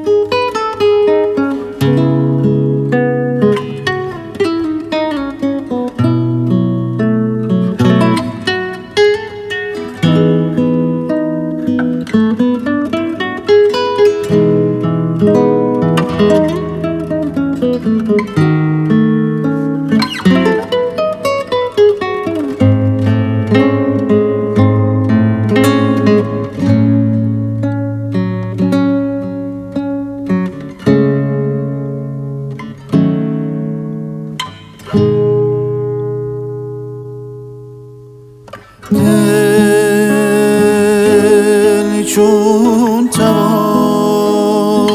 دل چون توان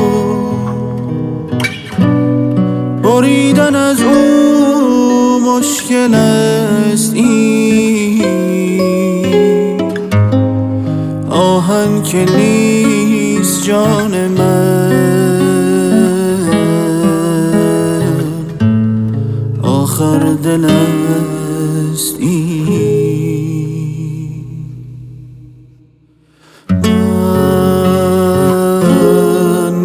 بریدن از او مشکل است، این آهن که نیست جان من، آخر دل است این. من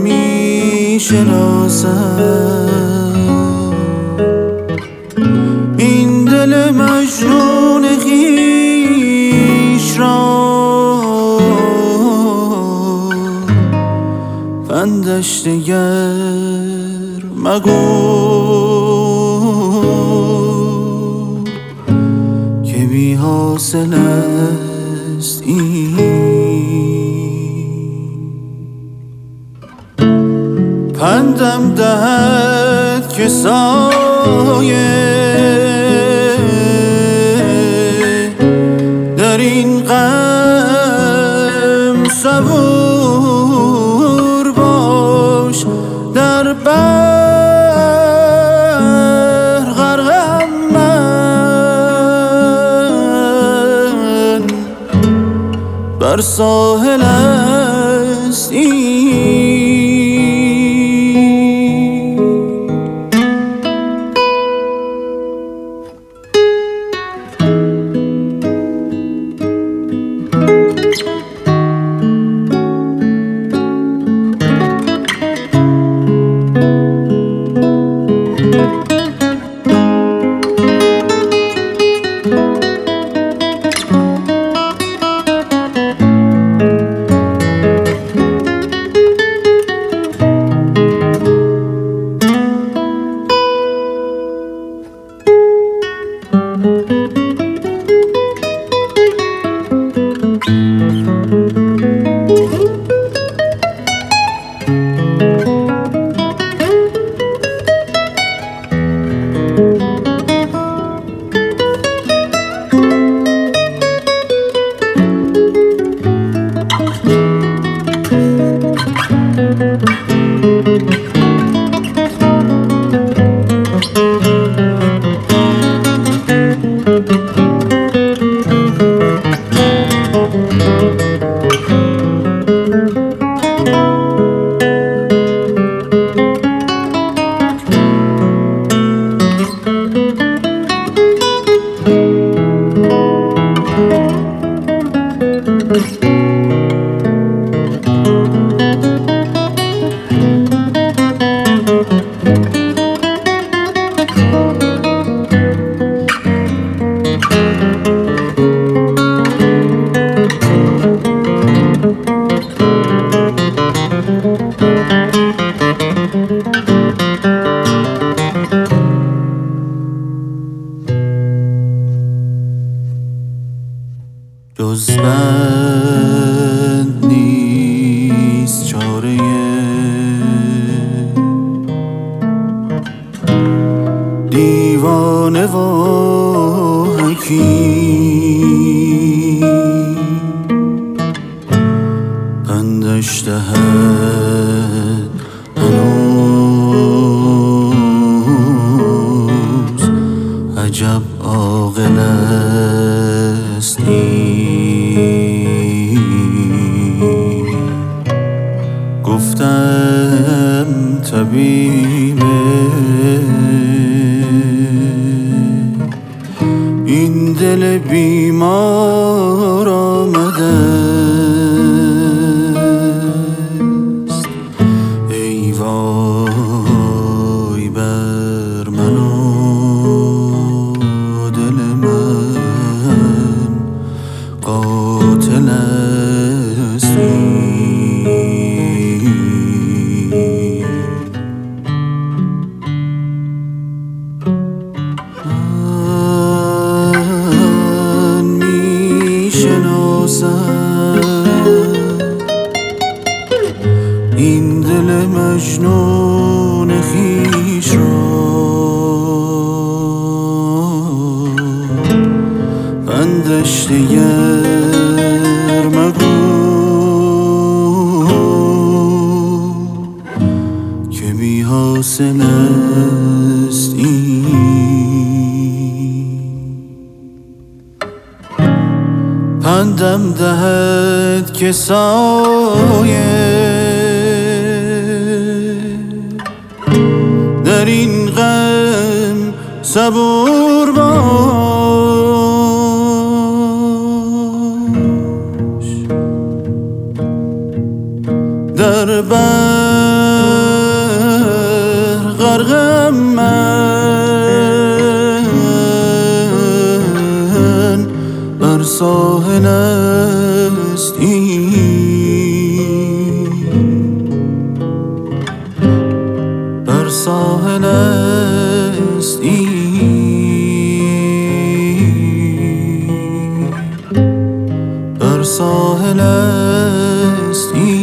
میشناسم این دل مجنون خویش را، پندش دگر مگو که بی حاصل است این. پندم دهد که سایه در این غم صبور باش، در بحر غرقم من، بر ساحل است این. جز بند نیست چاره دیوانه و حکیم، پندش دهد هنوز عجب عاقل است این. گفتم طبیب این دل بیمار آمده است، این دل مجنون خویش را بندش دیگر مگو که بی حاصل است پندم دهد که سایه در این غم صبور باش، در بحر غرقم من، بر ساحل است این، بر ساحل است این، بر ساحل است این.